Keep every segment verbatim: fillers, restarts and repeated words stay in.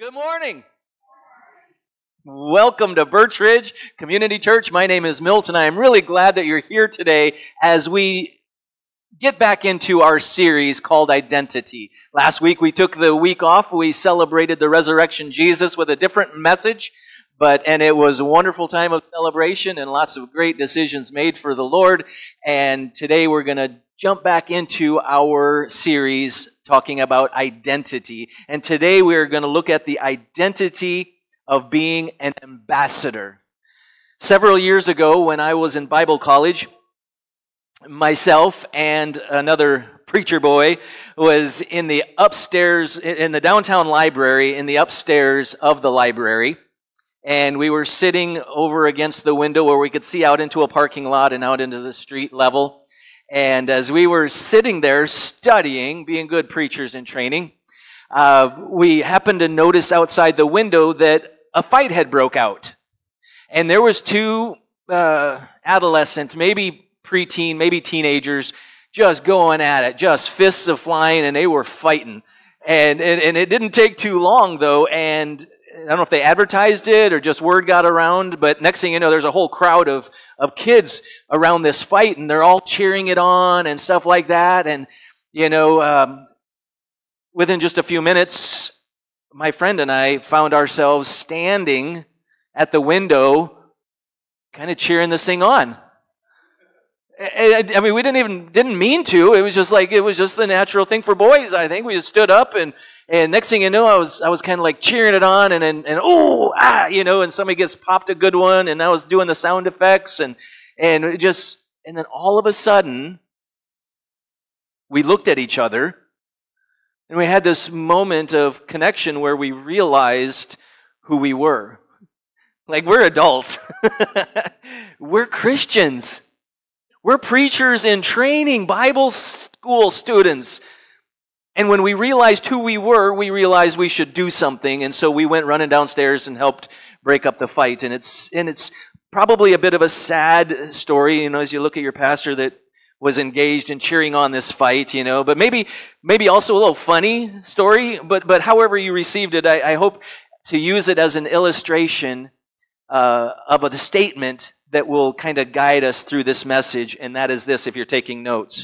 Good morning. Welcome to Birch Ridge Community Church. My name is Milton. I am really glad that you're here today as we get back into our series called Identity. Last week we took the week off. We celebrated the resurrection Jesus with a different message, but and it was a wonderful time of celebration and lots of great decisions made for the Lord. And today we're going to jump back into our series talking about identity. And today we're going to look at the identity of being an ambassador. Several years ago when I was in Bible college, myself and another preacher boy was in the upstairs, in the downtown library, in the upstairs of the library. And we were sitting over against the window where we could see out into a parking lot and out into the street level. And as we were sitting there studying, being good preachers in training, uh, we happened to notice outside the window that a fight had broke out. And there was two uh, adolescent, maybe preteen, maybe teenagers, just going at it, just fists of flying, and they were fighting. And, and, and it didn't take too long, though, and I don't know if they advertised it or just word got around, but next thing you know, there's a whole crowd of, of kids around this fight, and they're all cheering it on and stuff like that. And, you know, um, within just a few minutes, my friend and I found ourselves standing at the window kind of cheering this thing on. I mean, we didn't even, didn't mean to. It was just like, it was just the natural thing for boys, I think. We just stood up, and, and next thing you know, I was, I was kind of like cheering it on, and, and, and oh, ah, you know, and somebody gets popped a good one, and I was doing the sound effects, and, and it just, and then all of a sudden, we looked at each other, and we had this moment of connection where we realized who we were. Like, we're adults. We're Christians. We're preachers in training, Bible school students. And when we realized who we were, we realized we should do something. And so we went running downstairs and helped break up the fight. And it's and it's probably a bit of a sad story, you know, as you look at your pastor that was engaged in cheering on this fight, you know. But maybe maybe also a little funny story. But but however you received it, I, I hope to use it as an illustration uh, of a statement that will kind of guide us through this message, and that is this, if you're taking notes.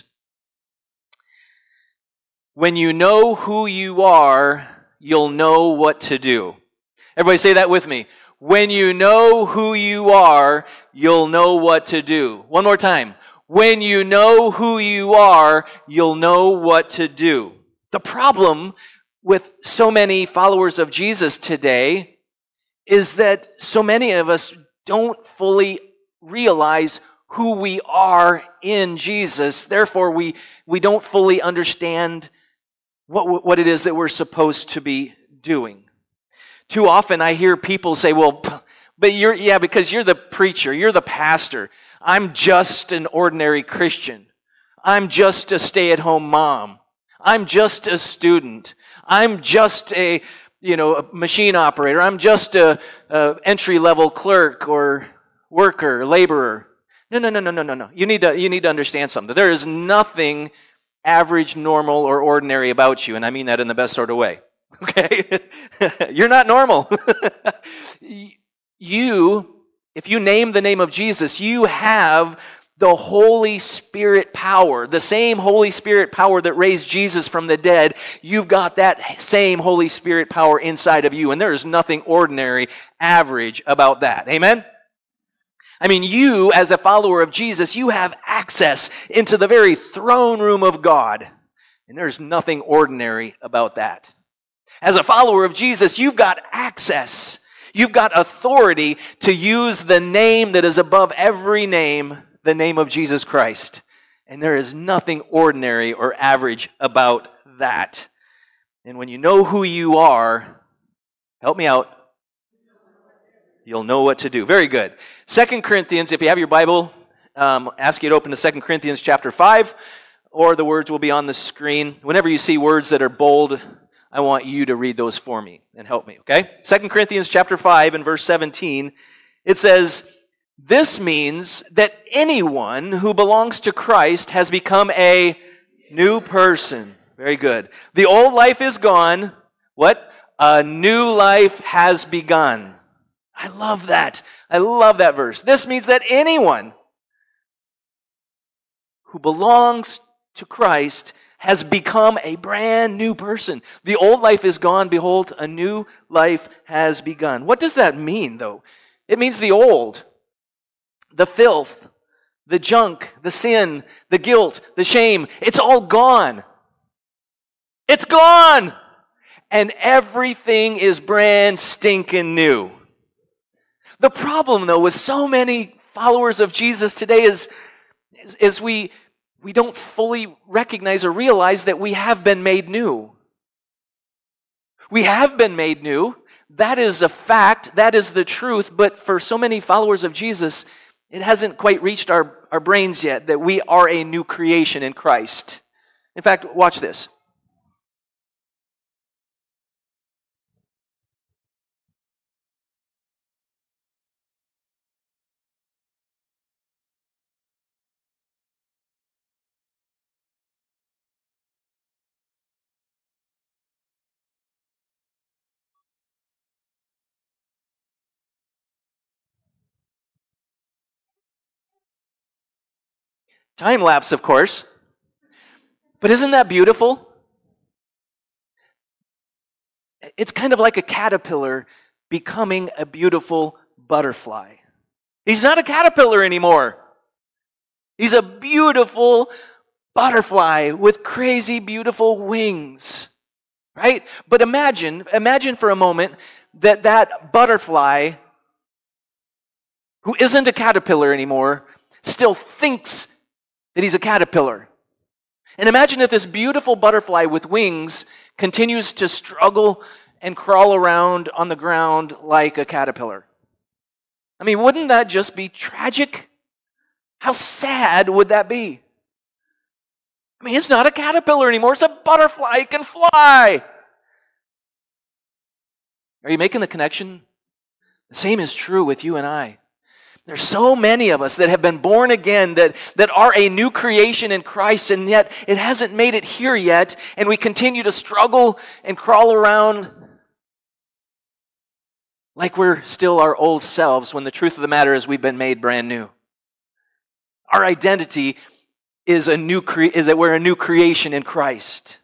When you know who you are, you'll know what to do. Everybody say that with me. When you know who you are, you'll know what to do. One more time. When you know who you are, you'll know what to do. The problem with so many followers of Jesus today is that so many of us don't fully realize who we are in Jesus. Therefore, we, we don't fully understand what, what it is that we're supposed to be doing. Too often I hear people say, well, but you're, yeah, because you're the preacher, you're the pastor. I'm just an ordinary Christian. I'm just a stay-at-home mom. I'm just a student. I'm just a, you know, a machine operator. I'm just a, a entry-level clerk or worker, laborer. No, no, no, no, no, no, no. You need to, you need to understand something. There is nothing average, normal, or ordinary about you, and I mean that in the best sort of way. Okay? You're not normal. You, if you name the name of Jesus, you have the Holy Spirit power, the same Holy Spirit power that raised Jesus from the dead. You've got that same Holy Spirit power inside of you, and there is nothing ordinary, average about that. Amen? I mean, you, as a follower of Jesus, you have access into the very throne room of God. And there's nothing ordinary about that. As a follower of Jesus, you've got access. You've got authority to use the name that is above every name, the name of Jesus Christ. And there is nothing ordinary or average about that. And when you know who you are, help me out, you'll know what to do. Very good. Second Corinthians, if you have your Bible, um, ask you to open to Second Corinthians chapter five, or the words will be on the screen. Whenever you see words that are bold, I want you to read those for me and help me, okay? Second Corinthians chapter five and verse seventeen, it says, "This means that anyone who belongs to Christ has become a new person." Very good. "The old life is gone." What? A new life has begun. I love that. I love that verse. This means that anyone who belongs to Christ has become a brand new person. The old life is gone. Behold, a new life has begun. What does that mean, though? It means the old, the filth, the junk, the sin, the guilt, the shame, it's all gone. It's gone. And everything is brand stinking new. The problem, though, with so many followers of Jesus today is, is, is we, we don't fully recognize or realize that we have been made new. We have been made new. That is a fact. That is the truth. But for so many followers of Jesus, it hasn't quite reached our, our brains yet that we are a new creation in Christ. In fact, watch this. Time lapse, of course. But isn't that beautiful? It's kind of like a caterpillar becoming a beautiful butterfly. He's not a caterpillar anymore. He's a beautiful butterfly with crazy beautiful wings. Right? But imagine, imagine for a moment that that butterfly, who isn't a caterpillar anymore, still thinks that he's a caterpillar. And imagine if this beautiful butterfly with wings continues to struggle and crawl around on the ground like a caterpillar. I mean, wouldn't that just be tragic? How sad would that be? I mean, it's not a caterpillar anymore. It's a butterfly. It can fly. Are you making the connection? The same is true with you and I. There's so many of us that have been born again, that, that are a new creation in Christ, and yet it hasn't made it here yet, and we continue to struggle and crawl around like we're still our old selves, when the truth of the matter is we've been made brand new. Our identity is a new cre- is that we're a new creation in Christ.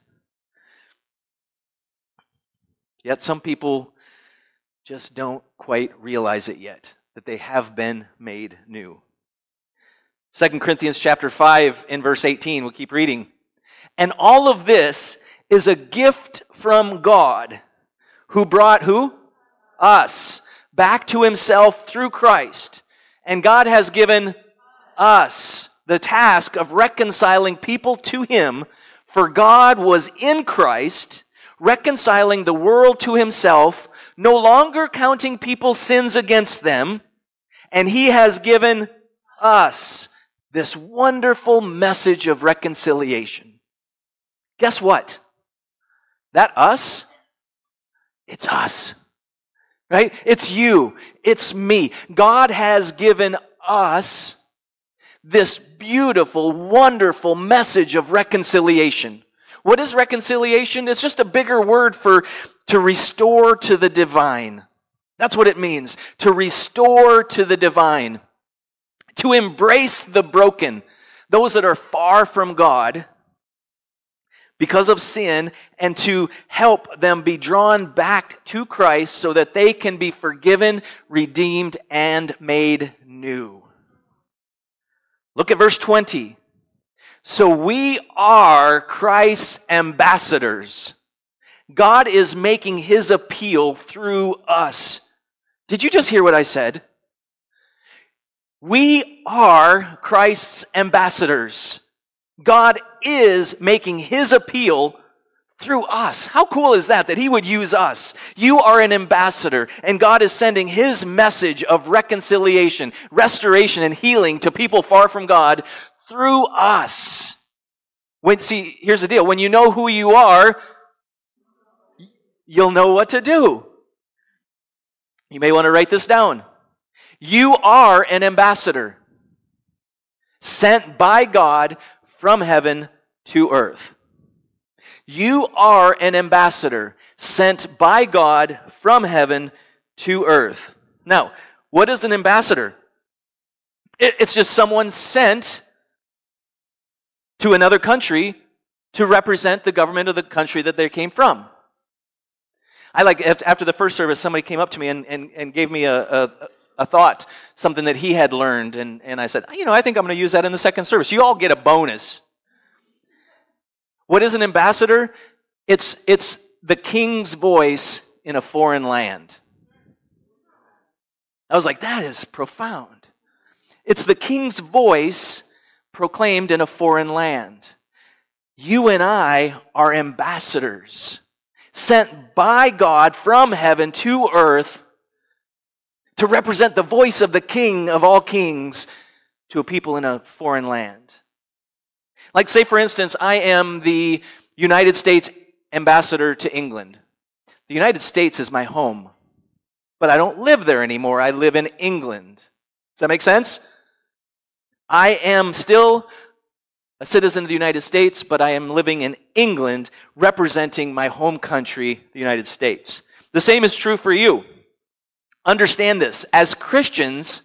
Yet some people just don't quite realize it yet, that they have been made new. Second Corinthians chapter five in verse eighteen, we'll keep reading. And all of this is a gift from God, who brought who? Us back to himself through Christ. And God has given us the task of reconciling people to him, for God was in Christ, reconciling the world to himself, no longer counting people's sins against them, and he has given us this wonderful message of reconciliation. Guess what? That us, it's us. Right? It's you. It's me. God has given us this beautiful, wonderful message of reconciliation. What is reconciliation? It's just a bigger word for to restore to the divine. That's what it means, to restore to the divine. To embrace the broken, those that are far from God because of sin, and to help them be drawn back to Christ so that they can be forgiven, redeemed, and made new. Look at verse twenty. So we are Christ's ambassadors. God is making his appeal through us. Did you just hear what I said? We are Christ's ambassadors. God is making his appeal through us. How cool is that, that he would use us? You are an ambassador, and God is sending his message of reconciliation, restoration, and healing to people far from God through us. When, see, here's the deal. When you know who you are, you'll know what to do. You may want to write this down. You are an ambassador sent by God from heaven to earth. You are an ambassador sent by God from heaven to earth. Now, what is an ambassador? It's just someone sent to another country to represent the government of the country that they came from. I like, after the first service, somebody came up to me and, and, and gave me a, a, a thought, something that he had learned, and, and I said, you know, I think I'm going to use that in the second service. You all get a bonus. What is an ambassador? It's, it's the king's voice in a foreign land. I was like, that is profound. It's the king's voice proclaimed in a foreign land. You and I are ambassadors, sent by God from heaven to earth to represent the voice of the King of all kings to a people in a foreign land. Like, say, for instance, I am the United States ambassador to England. The United States is my home, but I don't live there anymore. I live in England. Does that make sense? I am still a citizen of the United States, but I am living in England, representing my home country, the United States. The same is true for you. Understand this. As Christians,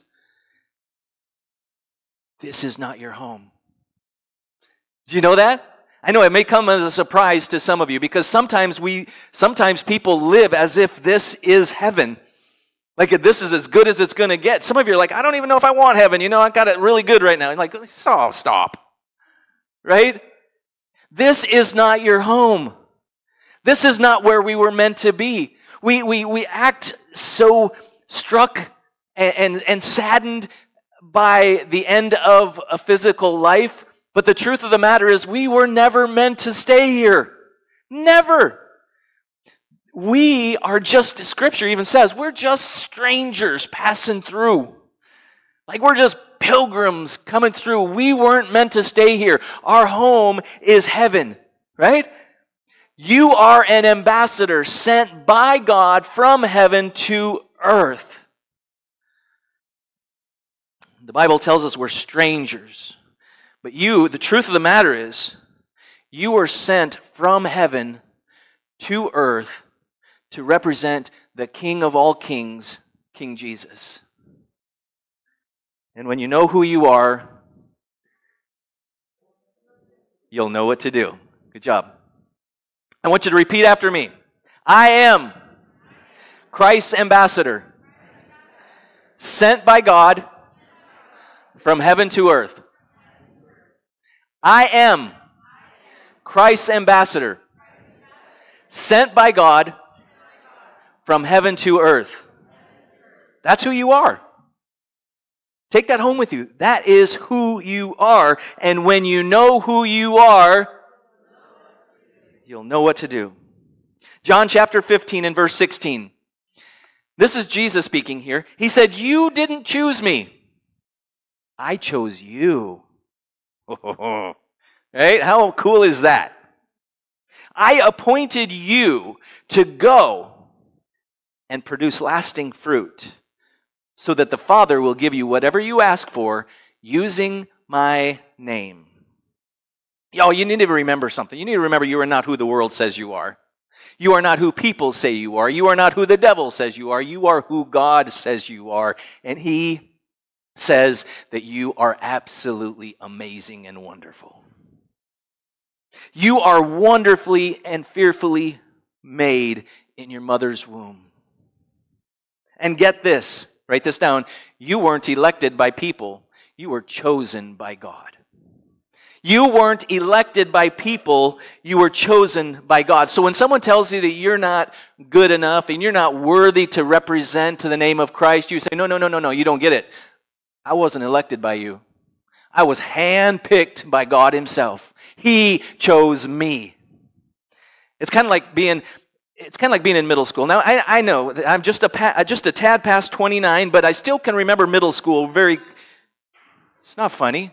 this is not your home. Do you know that? I know it may come as a surprise to some of you, because sometimes we, sometimes people live as if this is heaven. Like, this is as good as it's going to get. Some of you are like, I don't even know if I want heaven. You know, I got it really good right now. And like, oh, stop. Right? This is not your home. This is not where we were meant to be. We, we, we act so struck and, and, and saddened by the end of a physical life. But the truth of the matter is, we were never meant to stay here. Never. We are just, Scripture even says, we're just strangers passing through. Like, we're just pilgrims coming through. We weren't meant to stay here. Our home is heaven, right? You are an ambassador sent by God from heaven to earth. The Bible tells us we're strangers. But you, the truth of the matter is, you were sent from heaven to earth to represent the King of all kings, King Jesus. And when you know who you are, you'll know what to do. Good job. I want you to repeat after me. I am Christ's ambassador, sent by God from heaven to earth. I am Christ's ambassador, sent by God from heaven to earth. That's who you are. Take that home with you. That is who you are. And when you know who you are, you'll know what to do. John chapter fifteen and verse sixteen. This is Jesus speaking here. He said, you didn't choose me. I chose you. Right? How cool is that? I appointed you to go and produce lasting fruit, so that the Father will give you whatever you ask for using my name. Y'all, you need to remember something. You need to remember you are not who the world says you are. You are not who people say you are. You are not who the devil says you are. You are who God says you are. And He says that you are absolutely amazing and wonderful. You are wonderfully and fearfully made in your mother's womb. And get this, write this down, you weren't elected by people, you were chosen by God. You weren't elected by people, you were chosen by God. So when someone tells you that you're not good enough and you're not worthy to represent the name of Christ, you say, no, no, no, no, no, you don't get it. I wasn't elected by you. I was handpicked by God Himself. He chose me. It's kind of like being... It's kind of like being in middle school. Now, I, I know I'm just a, pa- just a tad past twenty-nine, but I still can remember middle school very... It's not funny.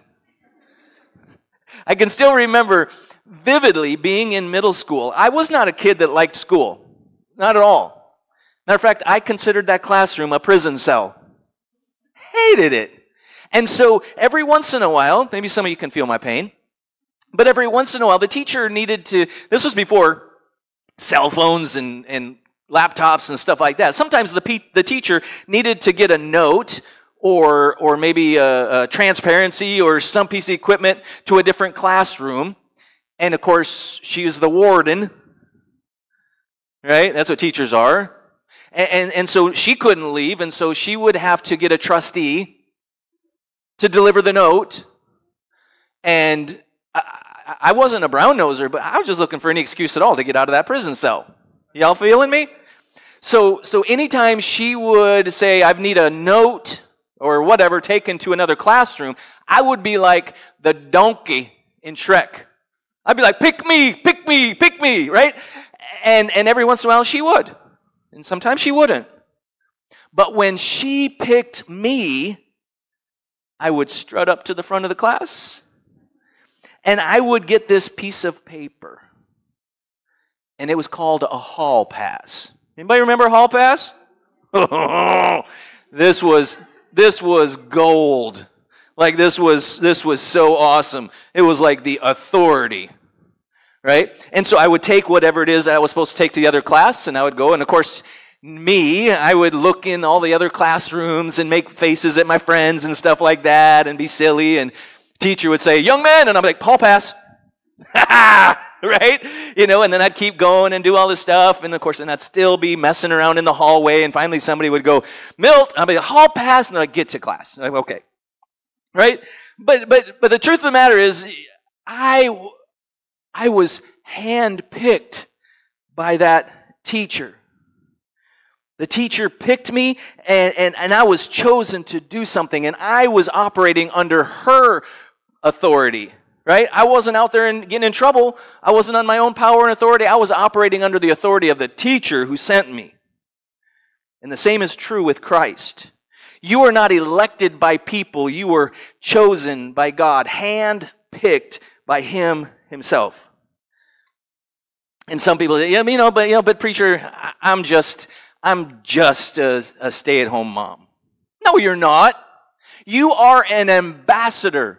I can still remember vividly being in middle school. I was not a kid that liked school. Not at all. Matter of fact, I considered that classroom a prison cell. Hated it. And so every once in a while, maybe some of you can feel my pain, but every once in a while, the teacher needed to... This was before... cell phones and, and laptops and stuff like that. Sometimes the, pe- the teacher needed to get a note or, or maybe a, a transparency or some piece of equipment to a different classroom. And of course, she is the warden, right? That's what teachers are. And, and, and so she couldn't leave, and so she would have to get a trustee to deliver the note. And I, I wasn't a brown noser, but I was just looking for any excuse at all to get out of that prison cell. Y'all feeling me? So, so anytime she would say, I need a note or whatever taken to another classroom, I would be like the donkey in Shrek. I'd be like, pick me, pick me, pick me, right? And, and every once in a while she would. And sometimes she wouldn't. But when she picked me, I would strut up to the front of the class, and I would get this piece of paper. And it was called a hall pass. Anybody remember hall pass? This was this was gold. Like this was this was so awesome. It was like the authority. Right? And so I would take whatever it is that I was supposed to take to the other class, and I would go, and of course, me, I would look in all the other classrooms and make faces at my friends and stuff like that and be silly, and teacher would say, young man, and I'd be like, hall pass. Right? You know, and then I'd keep going and do all this stuff, and of course, then I'd still be messing around in the hallway, and finally somebody would go, Milt, I'd be like, hall pass, and I'd get to class. I'm like, okay. Right? But, but, but the truth of the matter is, I... I was handpicked by that teacher. The teacher picked me, and, and, and I was chosen to do something, and I was operating under her authority, right? I wasn't out there and getting in trouble. I wasn't on my own power and authority. I was operating under the authority of the teacher who sent me. And the same is true with Christ. You are not elected by people. You were chosen by God, handpicked by Him Himself. And some people say, yeah, you know, but you know, but preacher, I'm just, I'm just a, a stay-at-home mom. No, you're not. You are an ambassador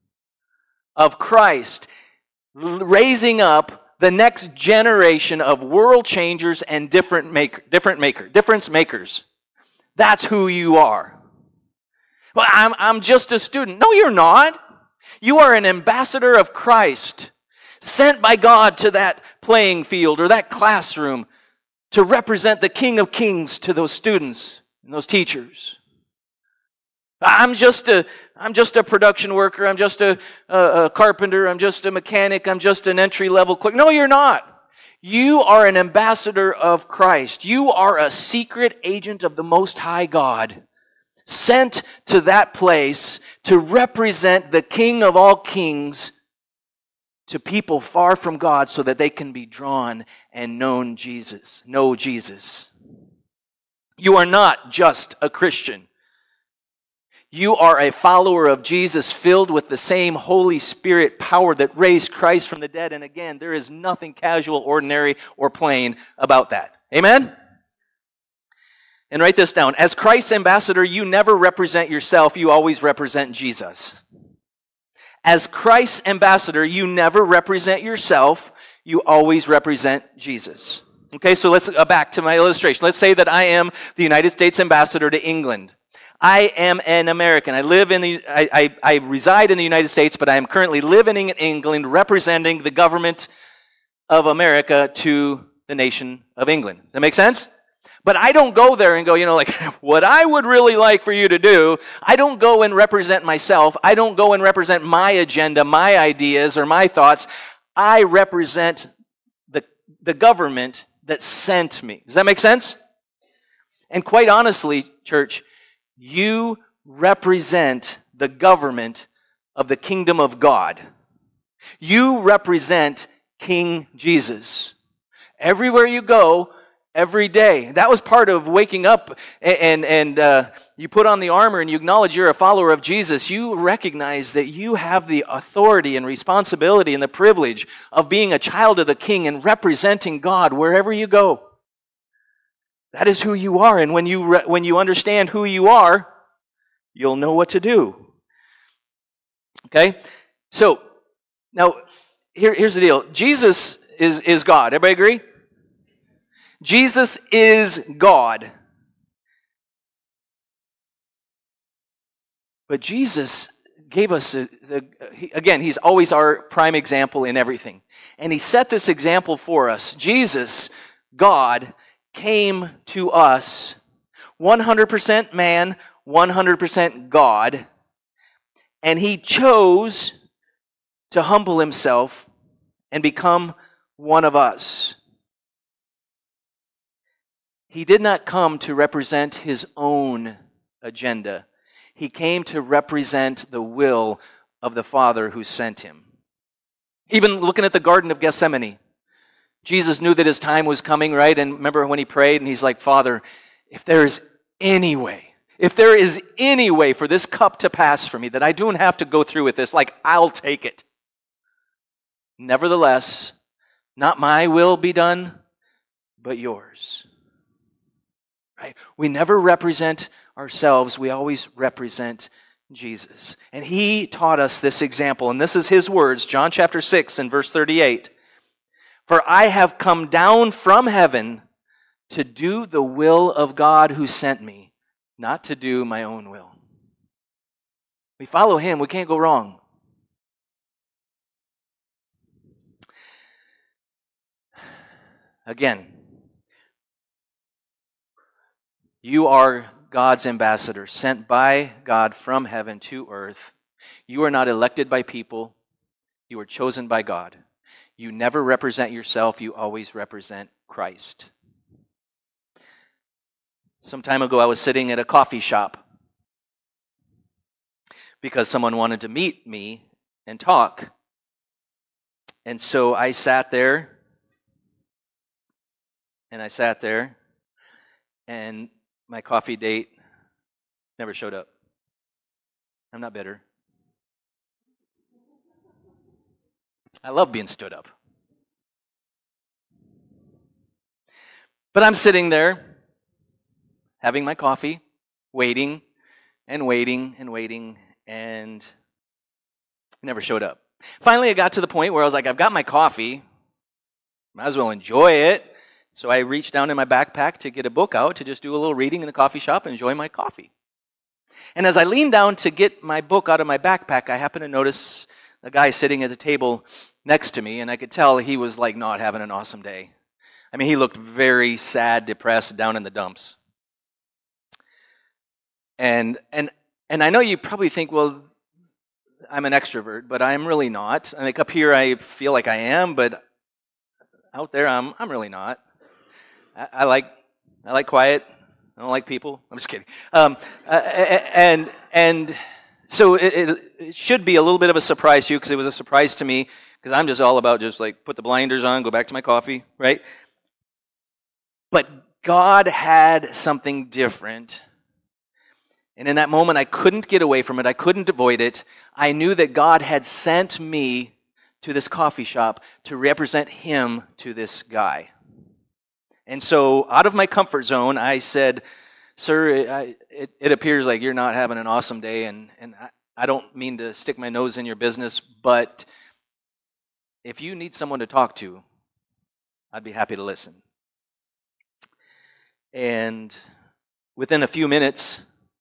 of Christ, raising up the next generation of world changers and different maker, different maker, difference makers. That's who you are. Well, I'm, I'm just a student. No, you're not. You are an ambassador of Christ, sent by God to that playing field or that classroom to represent the King of Kings to those students and those teachers. I'm just a, I'm just a production worker. I'm just a, a, a carpenter. I'm just a mechanic. I'm just an entry-level clerk. No, you're not. You are an ambassador of Christ. You are a secret agent of the Most High God, sent to that place to represent the King of all kings to people far from God so that they can be drawn and known Jesus, know Jesus. You are not just a Christian. You are a follower of Jesus filled with the same Holy Spirit power that raised Christ from the dead. And again, there is nothing casual, ordinary, or plain about that. Amen? And write this down. As Christ's ambassador, you never represent yourself. You always represent Jesus. As Christ's ambassador, you never represent yourself. You always represent Jesus. Okay, so let's go back to my illustration. Let's say that I am the United States ambassador to England. I am an American. I live in the, I, I, I reside in the United States, but I am currently living in England, representing the government of America to the nation of England. Does that make sense? But I don't go there and go, you know, like, what I would really like for you to do, I don't go and represent myself. I don't go and represent my agenda, my ideas, or my thoughts. I represent the, the government that sent me. Does that make sense? And quite honestly, church, you represent the government of the kingdom of God. You represent King Jesus. Everywhere you go, every day. That was part of waking up and, and, and uh, you put on the armor and you acknowledge you're a follower of Jesus. You recognize that you have the authority and responsibility and the privilege of being a child of the King and representing God wherever you go. That is who you are. And when you, re- when you understand who you are, you'll know what to do. Okay? So, now, here, here's the deal. Jesus is, is God. Everybody agree? Jesus is God. But Jesus gave us, a, the, he, again, he's always our prime example in everything. And he set this example for us. Jesus, God, came to us one hundred percent man, one hundred percent God. And he chose to humble himself and become one of us. He did not come to represent his own agenda. He came to represent the will of the Father who sent him. Even looking at the Garden of Gethsemane, Jesus knew that his time was coming, right? And remember when he prayed and he's like, Father, if there is any way, if there is any way for this cup to pass for me, that I don't have to go through with this, like, I'll take it. Nevertheless, not my will be done, but yours. Right? We never represent ourselves. We always represent Jesus. And he taught us this example. And this is his words, John chapter six and verse thirty-eight. For I have come down from heaven to do the will of God who sent me, not to do my own will. We follow him. We can't go wrong. Again, you are God's ambassador, sent by God from heaven to earth. You are not elected by people. You are chosen by God. You never represent yourself. You always represent Christ. Some time ago, I was sitting at a coffee shop because someone wanted to meet me and talk. And so I sat there, and I sat there, and my coffee date never showed up. I'm not bitter. I love being stood up. But I'm sitting there, having my coffee, waiting and waiting and waiting, and it never showed up. Finally, I got to the point where I was like, I've got my coffee. Might as well enjoy it. So I reached down in my backpack to get a book out to just do a little reading in the coffee shop and enjoy my coffee. And as I leaned down to get my book out of my backpack, I happened to notice a guy sitting at the table next to me, and I could tell he was like not having an awesome day. I mean, he looked very sad, depressed, down in the dumps. And and and I know you probably think, well, I'm an extrovert, but I'm really not. Like up here, I feel like I am, but out there, I'm I'm really not. I, I like I like quiet. I don't like people. I'm just kidding. Um, uh, and and so it, it, it should be a little bit of a surprise to you, because it was a surprise to me, because I'm just all about just like put the blinders on, go back to my coffee, right? But God had something different. And in that moment, I couldn't get away from it. I couldn't avoid it. I knew that God had sent me to this coffee shop to represent him to this guy. And so out of my comfort zone, I said, sir, I, it, it appears like you're not having an awesome day, and, and I, I don't mean to stick my nose in your business, but if you need someone to talk to, I'd be happy to listen. And within a few minutes,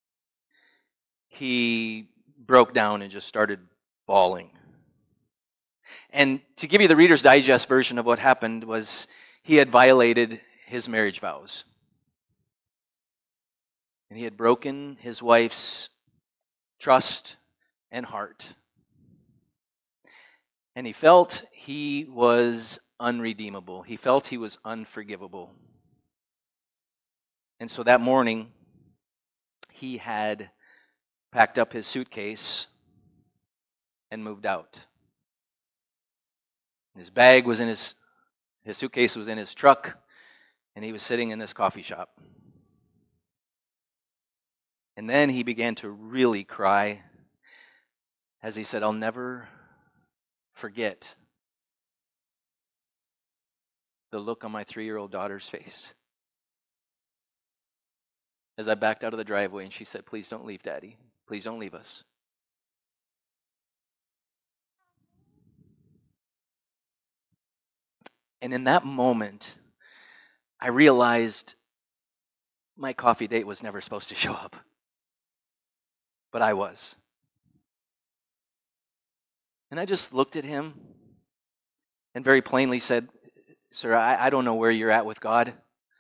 he broke down and just started bawling. And to give you the Reader's Digest version of what happened was he had violated his marriage vows. And he had broken his wife's trust and heart. And he felt he was unredeemable. He felt he was unforgivable. And so that morning, he had packed up his suitcase and moved out. His bag was in his, his suitcase was in his truck, and he was sitting in this coffee shop. And then he began to really cry as he said, I'll never forget the look on my three-year-old daughter's face as I backed out of the driveway and she said, please don't leave, Daddy. Please don't leave us. And in that moment, I realized my coffee date was never supposed to show up. But I was. And I just looked at him and very plainly said, "Sir, I, I don't know where you're at with God,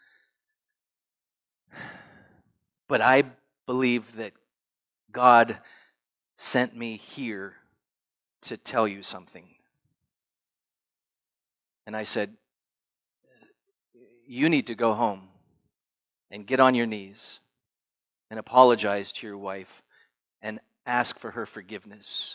but I believe that God sent me here to tell you something." And I said, "You need to go home and get on your knees and apologize to your wife and ask for her forgiveness.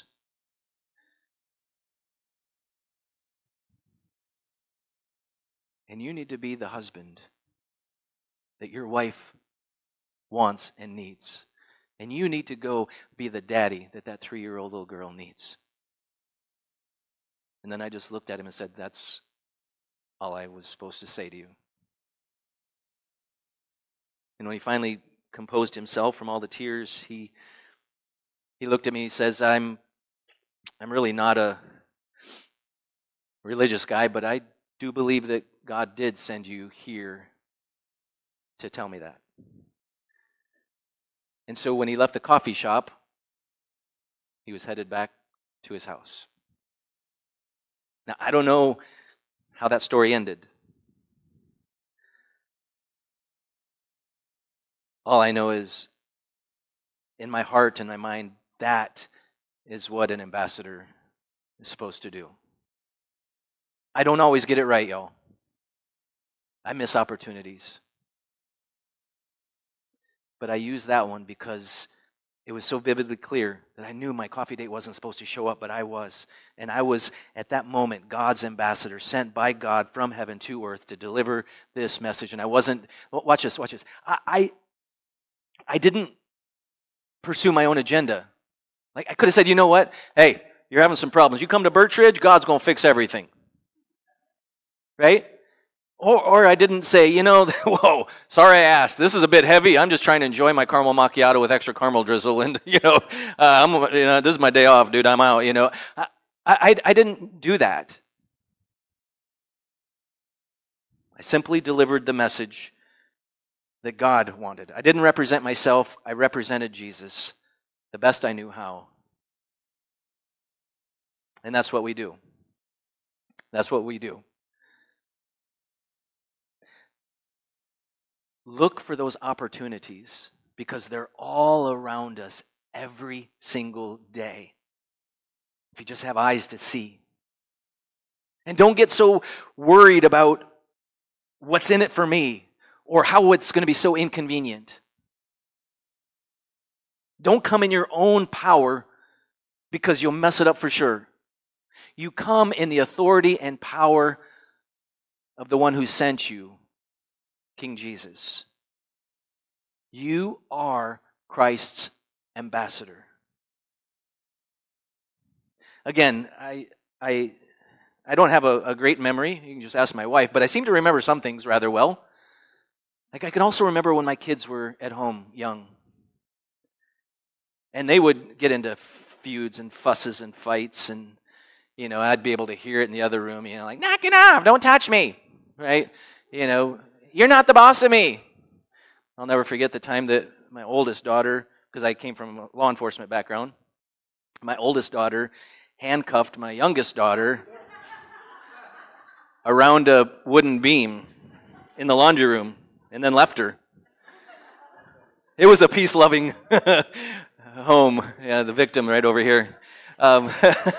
And you need to be the husband that your wife wants and needs. And you need to go be the daddy that that three-year-old little girl needs." And then I just looked at him and said, "That's all I was supposed to say to you." And when he finally composed himself from all the tears, he he looked at me and he says, I'm I'm really not a religious guy, but I do believe that God did send you here to tell me that. And so when he left the coffee shop, he was headed back to his house. Now, I don't know how that story ended. All I know is, in my heart and my mind, that is what an ambassador is supposed to do. I don't always get it right, y'all. I miss opportunities. But I use that one because it was so vividly clear that I knew my coffee date wasn't supposed to show up, but I was. And I was, at that moment, God's ambassador, sent by God from heaven to earth to deliver this message. And I wasn't, watch this, watch this. I, I, I didn't pursue my own agenda. Like, I could have said, you know what? Hey, you're having some problems. You come to Birchridge, God's going to fix everything. Right? Or, or I didn't say, you know, whoa, sorry I asked. This is a bit heavy. I'm just trying to enjoy my caramel macchiato with extra caramel drizzle. And, you know, uh, I'm, you know, this is my day off, dude. I'm out, you know. I, I, I didn't do that. I simply delivered the message that God wanted. I didn't represent myself. I represented Jesus the best I knew how. And that's what we do. That's what we do. Look for those opportunities because they're all around us every single day. If you just have eyes to see. And don't get so worried about what's in it for me or how it's going to be so inconvenient. Don't come in your own power because you'll mess it up for sure. You come in the authority and power of the one who sent you, King Jesus. You are Christ's ambassador. Again, I I I don't have a, a great memory. You can just ask my wife, but I seem to remember some things rather well. Like I can also remember when my kids were at home young. And they would get into feuds and fusses and fights, and you know, I'd be able to hear it in the other room, you know, like, knock it off, don't touch me. Right? You know, you're not the boss of me. I'll never forget the time that my oldest daughter, because I came from a law enforcement background, my oldest daughter handcuffed my youngest daughter around a wooden beam in the laundry room and then left her. It was a peace-loving home. Yeah, the victim right over here. Um,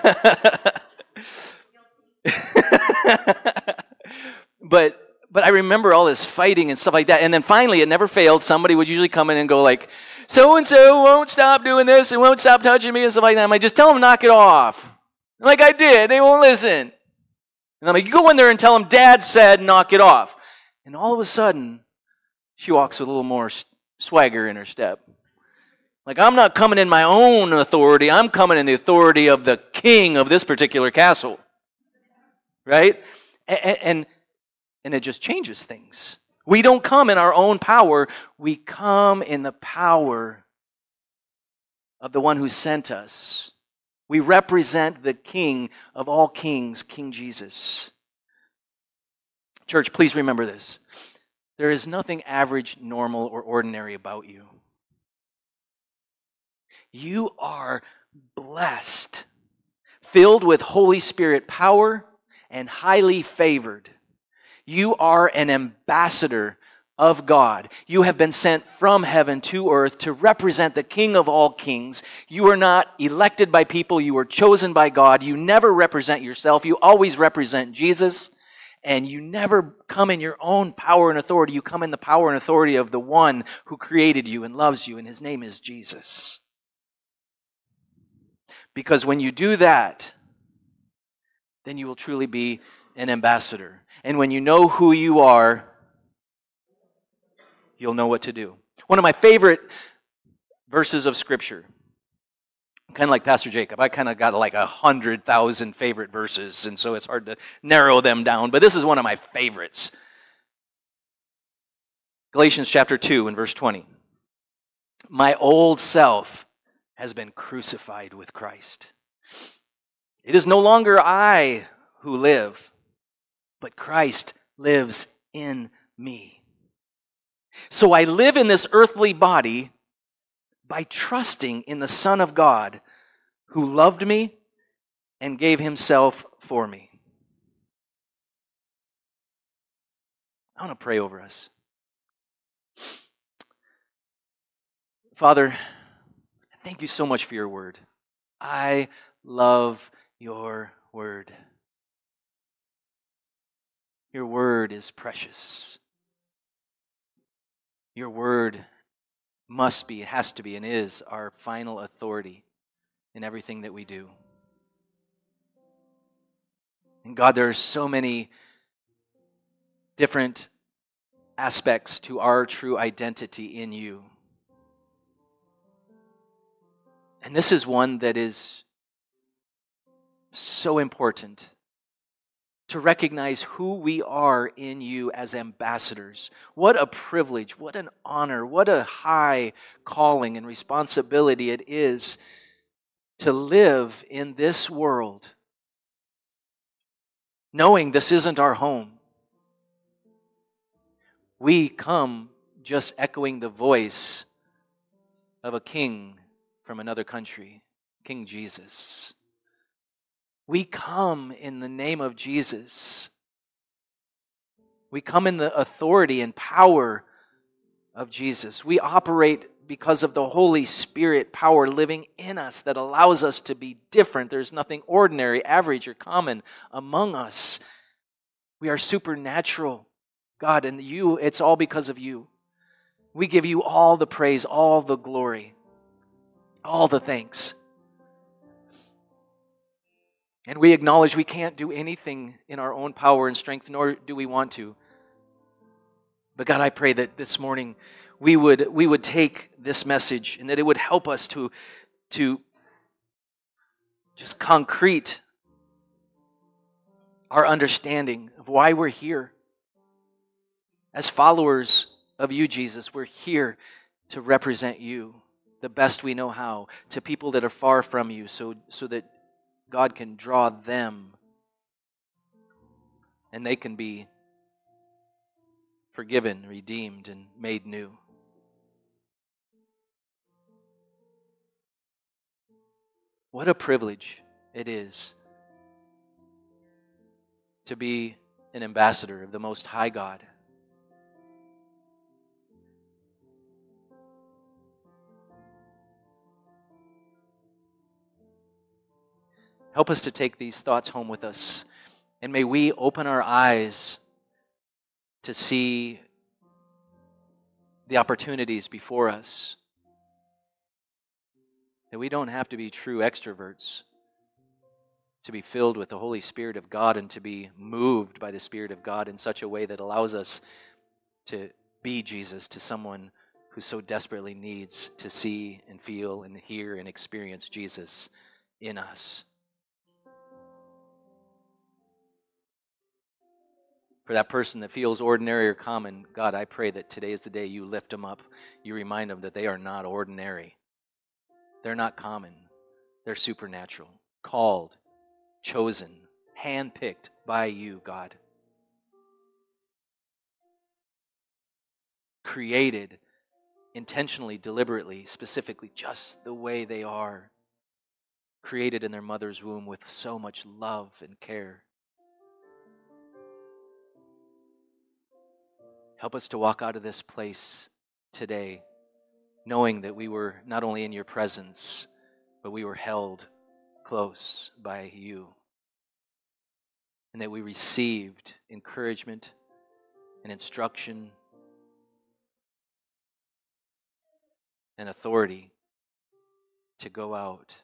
but but I remember all this fighting and stuff like that. And then finally, it never failed. Somebody would usually come in and go like, so-and-so won't stop doing this and won't stop touching me and stuff like that. I'm like, just tell them to knock it off. Like I did. They won't listen. And I'm like, you go in there and tell them Dad said knock it off. And all of a sudden, she walks with a little more swagger in her step. Like, I'm not coming in my own authority. I'm coming in the authority of the king of this particular castle. Right? And, and, and it just changes things. We don't come in our own power. We come in the power of the one who sent us. We represent the King of all kings, King Jesus. Church, please remember this. There is nothing average, normal, or ordinary about you. You are blessed, filled with Holy Spirit power, and highly favored. You are an ambassador of God. You have been sent from heaven to earth to represent the King of all kings. You are not elected by people. You are chosen by God. You never represent yourself. You always represent Jesus. And you never come in your own power and authority. You come in the power and authority of the one who created you and loves you, and his name is Jesus. Because when you do that, then you will truly be an ambassador. And when you know who you are, you'll know what to do. One of my favorite verses of Scripture, kind of like Pastor Jacob, I kind of got like a hundred thousand favorite verses, and so it's hard to narrow them down, but this is one of my favorites. Galatians chapter two and verse twenty. My old self has been crucified with Christ. It is no longer I who live, but Christ lives in me. So I live in this earthly body by trusting in the Son of God who loved me and gave himself for me. I want to pray over us. Father, thank you so much for your word. I love your word. Your word is precious. Your word must be, has to be, and is our final authority in everything that we do. And God, there are so many different aspects to our true identity in you. And this is one that is so important, to recognize who we are in you as ambassadors. What a privilege, what an honor, what a high calling and responsibility it is to live in this world, knowing this isn't our home. We come just echoing the voice of a king from another country, King Jesus. We come in the name of Jesus. We come in the authority and power of Jesus. We operate because of the Holy Spirit power living in us that allows us to be different. There's nothing ordinary, average, or common among us. We are supernatural, God, and you, it's all because of you. We give you all the praise, all the glory, all the thanks. And we acknowledge we can't do anything in our own power and strength, nor do we want to. But God, I pray that this morning we would, we would take this message and that it would help us to, to just concrete our understanding of why we're here. As followers of you, Jesus, we're here to represent you the best we know how to people that are far from you, so, so that God can draw them and they can be forgiven, redeemed, and made new. What a privilege it is to be an ambassador of the Most High God. Help us to take these thoughts home with us. And may we open our eyes to see the opportunities before us. That we don't have to be true extroverts to be filled with the Holy Spirit of God and to be moved by the Spirit of God in such a way that allows us to be Jesus to someone who so desperately needs to see and feel and hear and experience Jesus in us. For that person that feels ordinary or common, God, I pray that today is the day you lift them up. You remind them that they are not ordinary. They're not common. They're supernatural, called, chosen, handpicked by you, God. created intentionally, deliberately, specifically, just the way they are, created in their mother's womb with so much love and care. Help us to walk out of this place today knowing that we were not only in your presence, but we were held close by you, and that we received encouragement and instruction and authority to go out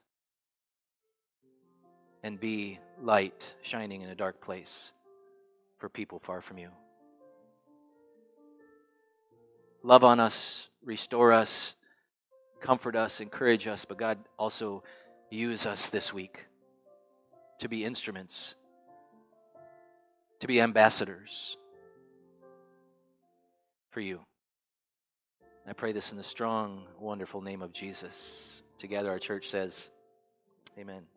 and be light shining in a dark place for people far from you. Love on us, restore us, comfort us, encourage us, but God, also use us this week to be instruments, to be ambassadors for you. I pray this in the strong, wonderful name of Jesus. Together our church says, amen.